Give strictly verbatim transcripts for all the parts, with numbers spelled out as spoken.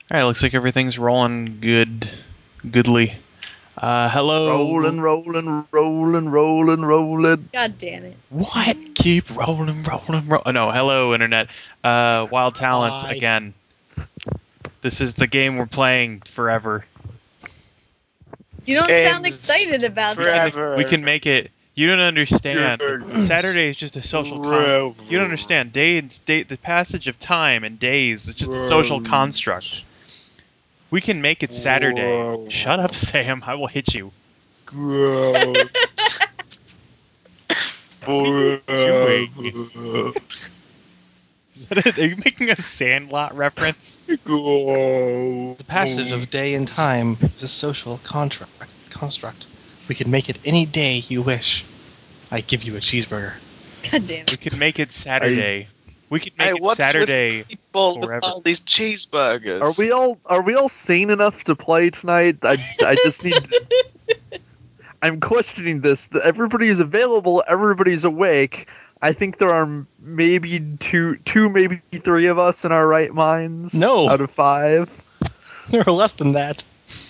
Alright, looks like everything's rolling good. Goodly. Uh, hello. Rolling, rolling, rolling, rolling, rolling. God damn it. What? Keep rolling, rolling, rolling. Oh, no, hello, Internet. Uh, Wild Talents, Hi. again. This is the game we're playing forever. You don't Games sound excited about that. forever. We can make it... You don't understand. Saturday is just a social con... You don't understand. Day and day, the passage of time and days is just a social construct. We can make it Saturday. Whoa. Shut up, Sam. I will hit you. Gross. doing? Is that a, are you making a Sandlot reference? Gross. The passage of day and time is a social contract construct. We can make it any day you wish. I give you a cheeseburger. God damn We it. could make it Saturday. We could make Hey, it what's Saturday. with people forever. with all these cheeseburgers? Are we all are we all sane enough to play tonight? I I just need. To, I'm questioning this. Everybody's available. Everybody's awake. I think there are maybe two, two, maybe three of us in our right minds. No. Out of five. There are less than that.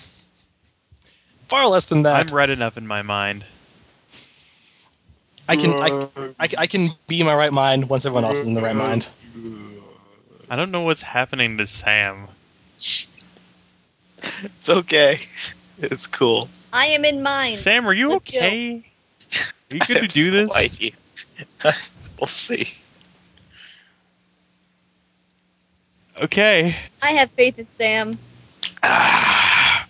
Far less than that. I'm red enough in my mind. I can I, I, I can be in my right mind once everyone else is in the right mind. I don't know what's happening to Sam. It's okay. It's cool. I am in mine. Sam, are you Let's go. okay? Are you good to do No this? idea. We'll see. Okay. I have faith in Sam. Ah.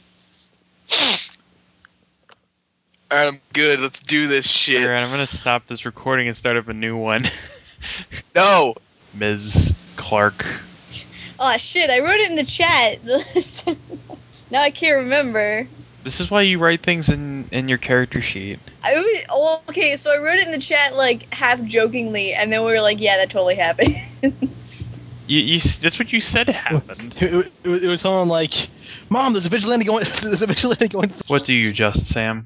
Alright, I'm good. Let's do this shit. Alright, I'm gonna stop this recording and start up a new one. No! Miz Clark. Oh shit, I wrote it in the chat. Now I can't remember. This is why you write things in, in your character sheet. I would, oh, okay, so I wrote it in the chat like half jokingly, and then we were like, yeah, that totally happened. You, you, that's what you said happened. It, it, it was- it was someone like, "Mom, there's a vigilante going. There's a vigilante going." To the What do you just, Sam?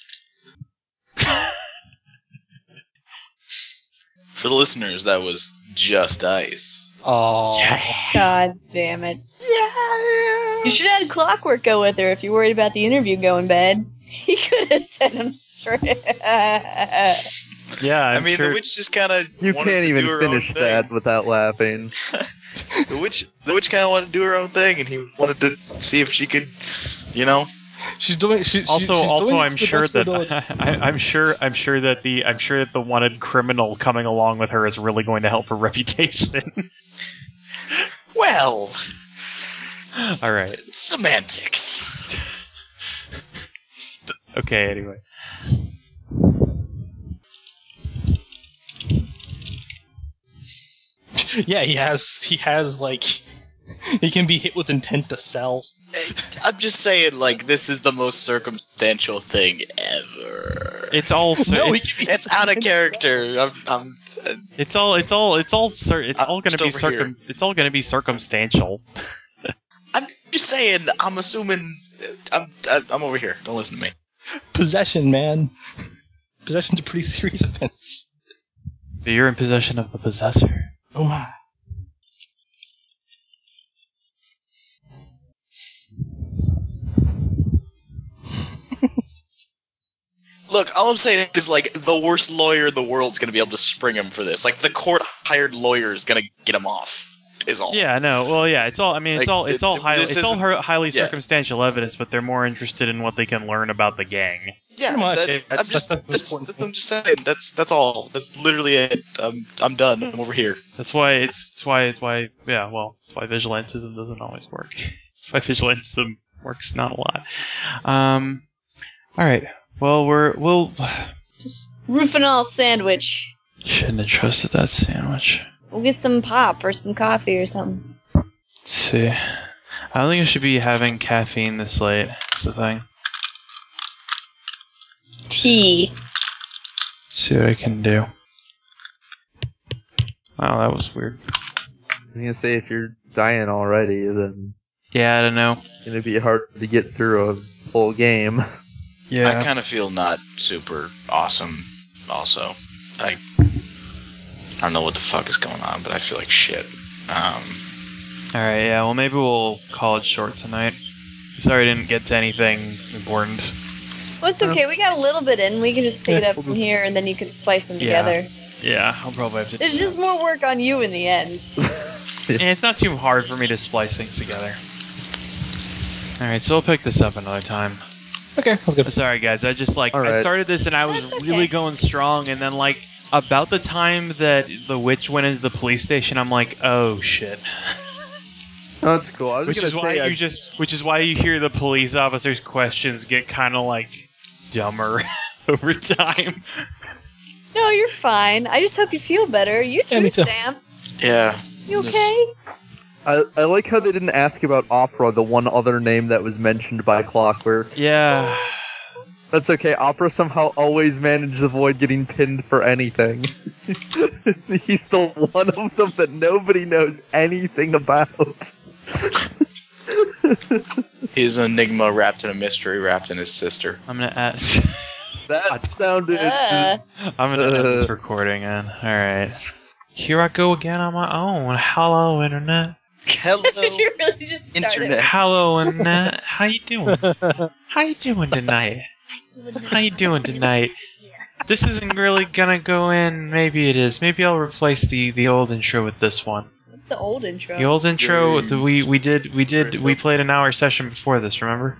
For the listeners, that was just ice. Oh, God damn it. You should have had Clockwork go with her if you're worried about the interview going bad. He could have set him straight. Yeah, I'm I mean, sure. the witch just kind of You wanted can't to even do her finish own thing. that without laughing. The witch, the witch kind of wanted to do her own thing, and he wanted to see if she could, you know. she's doing. She, she, Also, she's also, doing I'm the sure best that with the- I, I'm sure I'm sure that the I'm sure that the wanted criminal coming along with her is really going to help her reputation. Well, All right. semantics. Okay. Anyway. Yeah, he has. He has like. He can be hit with intent to sell. I'm just saying, like, this is the most circumstantial thing ever. It's all. Cir- No, he it's, can be It's out of character. I'm, I'm, it's all. It's all. It's all. Cir- it's I'm all going to just be over circum. It's all going to be circumstantial. I'm just saying. I'm assuming. I'm, I'm over here. Don't listen to me. Possession, man. Possession's a pretty serious offense. But you're in possession of the possessor. Oh my. Look, all I'm saying is, like, the worst lawyer in the world's gonna be able to spring him for this. Like, the court-hired lawyer is gonna get him off. Is all. Yeah. No. Well. Yeah. It's all. I mean. It's Like, all. It's it- all highly. this It's all isn't- her- highly yeah. circumstantial evidence, but they're more interested in what they can learn about the gang. Yeah, Pretty much, that- yeah, I'm that's- just, that's the most that's, important that's, thing. I'm just saying. That's that's all. That's literally it. I'm I'm done. I'm over here. That's why it's. That's why. It's why. Yeah. Well. That's why vigilantism doesn't always work. That's why vigilantism works not a lot. Um. All right. Well, we're we'll. Rufinol sandwich. Shouldn't have trusted that sandwich. We'll get some pop or some coffee or something. Let's see. I don't think I should be having caffeine this late. That's the thing. Tea. Let's see what I can do. Wow, that was weird. I was gonna say, if you're dying already, then Yeah, I don't know. it's gonna be hard to get through a full game. I kind of feel not super awesome. Also, I I don't know what the fuck is going on, but I feel like shit. Um, Alright, yeah, well, maybe we'll call it short tonight. Sorry I didn't get to anything important. Well, it's okay. We got a little bit in. We can just pick Yeah, it up we'll from just- here, and then you can splice them Yeah. together. Yeah, I'll probably have to do It's just that. more work on you in the end. Yeah, it's not too hard for me to splice things together. Alright, so we'll pick this up another time. Okay, sounds good. Sorry, guys. I just like All I right. started this and I was That's really okay. going strong, and then like about the time that the witch went into the police station, I'm like, oh shit. Oh, that's cool. I was Which gonna is why say, you I- just, which is why you hear the police officers' questions get kind of like dumber over time. No, you're fine. I just hope you feel better. You too, Yeah, me too. Sam. Yeah. You Just- okay? I, I like how they didn't ask about Opera, the one other name that was mentioned by Clockwork. Yeah. That's okay. Opera somehow always managed to avoid getting pinned for anything. He's the one of them that nobody knows anything about. His enigma wrapped in a mystery wrapped in his sister. I'm gonna ask. That sounded. Uh, I'm gonna end this Uh. recording, and all right. Here I go again on my own. Hello, internet. Hello. that's what you really just started. Internet. Hello, internet. How you doing? How you doing tonight? How you doing tonight? This isn't really gonna go in. Maybe it is. Maybe I'll replace the, the old intro with this one. What's the old intro? The old intro. The, we we did we did we played an hour session before this. Remember?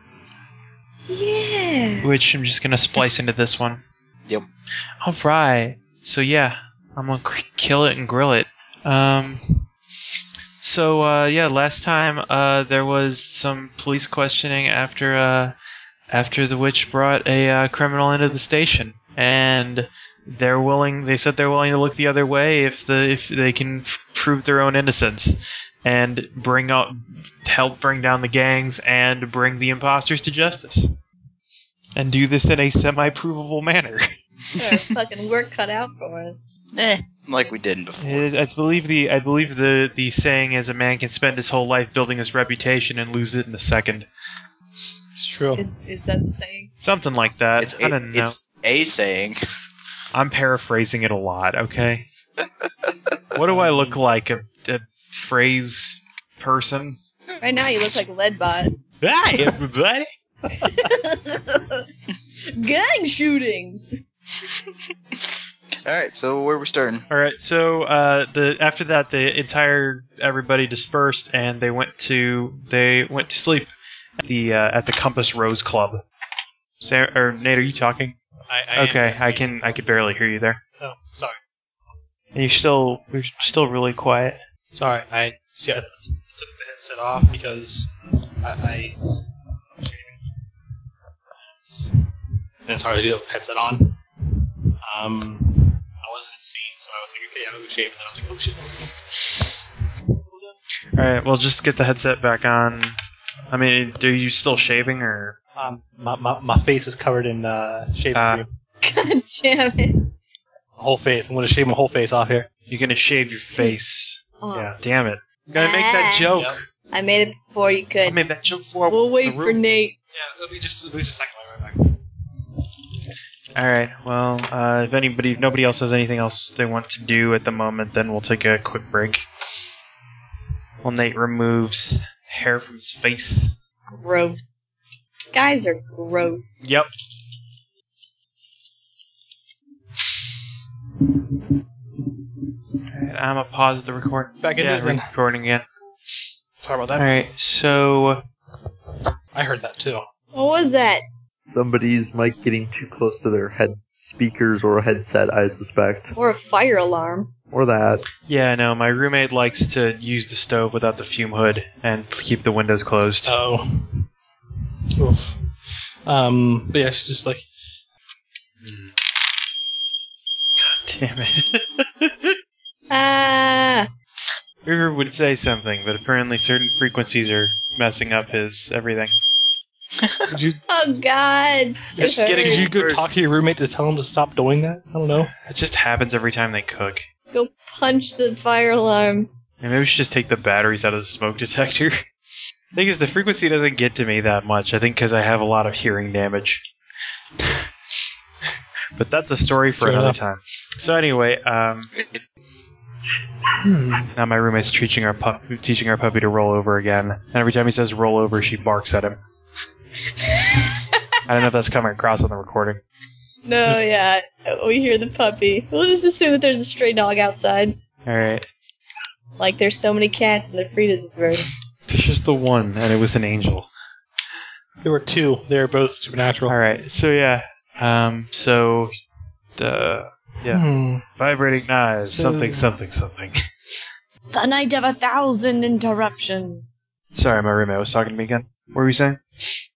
Yeah. Which I'm just gonna splice into this one. Yep. All right. So yeah, I'm gonna k- kill it and grill it. Um. So uh, yeah, last time uh, there was some police questioning after uh, after the witch brought a uh, criminal into the station, and they're willing. They said they're willing to look the other way if the if they can f- prove their own innocence and bring out help bring down the gangs and bring the imposters to justice, and do this in a semi-provable manner. Got our fucking work cut out for us. Eh, like we didn't before. It- I believe the I believe the, the saying is a man can spend his whole life building his reputation and lose it in a second. It's true. Is, is that the saying? Something like that. It's I a, don't know. it's a saying. I'm paraphrasing it a lot. Okay. What do I look like? A, a phrase person? Right now you look like Leadbot. Hi everybody. Gang shootings! All right, so where we starting? All right. So uh, the after that, the entire everybody dispersed and they went to they went to sleep at the uh, at the Compass Rose Club. Sarah, or Nate, are you talking? I, I Okay, am- I can I can barely hear you there. Oh, sorry. And you're still you're still really quiet. Sorry. I see. I t- t- took the headset off because I. I and it's hard to do with the headset on. Um, I wasn't in scene, so I was like, okay, I'm gonna go shave. And then I was like, oh shit. All right, well, just get the headset back on. I mean, are you still shaving or? Um, my, my, my face is covered in uh, shaving Ah. cream. God damn it. Whole face. I'm gonna shave my whole face off here. You're gonna shave your face. Oh. Yeah, damn it. Gotta make that Ah. joke. Yep. I made it before you I could. made that joke for We'll wait the for room. Nate. Yeah, it'll be just, it'll be just a second. I'll be right back. All right. Well, uh, if anybody, if nobody else has anything else they want to do at the moment, then we'll take a quick break. Well, Nate removes hair from his face. Gross. Guys are gross. Yep. All right, I'm gonna pause the record. Back into yeah, it then. recording again. Sorry about All that. right. So. I heard that too. What was that? Somebody's mic getting too close to their head speakers or headset, I suspect. Or a fire alarm. Or that. Yeah, no, my roommate likes to use the stove without the fume hood and keep the windows closed. Oh. Oof. Um, but yeah, she's just like, Damn it. Ah. River would say something, but apparently certain frequencies are messing up his everything. did you, Oh God. It's It getting did hurts. you go Worse. talk to your roommate to tell him to stop doing that? I don't know. It just happens every time they cook. Go punch the fire alarm. And maybe we should just take the batteries out of the smoke detector. Thing is, the frequency doesn't get to me that much, I think because I have a lot of hearing damage. But that's a story for Fair another enough. time. So anyway, um... Hmm. Now my roommate's teaching our pup, teaching our puppy to roll over again. And every time he says roll over, she barks at him. I don't know if that's coming across on the recording. No, yeah, we hear the puppy. We'll just assume that there's a stray dog outside. Alright. Like there's so many cats in the Frida's verse. There's just the one, and it was an angel. There were two. They were both supernatural. Alright, so yeah. Um, so, the, yeah. Hmm. Vibrating knives, So- something, something, something. The night of a thousand interruptions. Sorry, my roommate was talking to me again. What were you saying?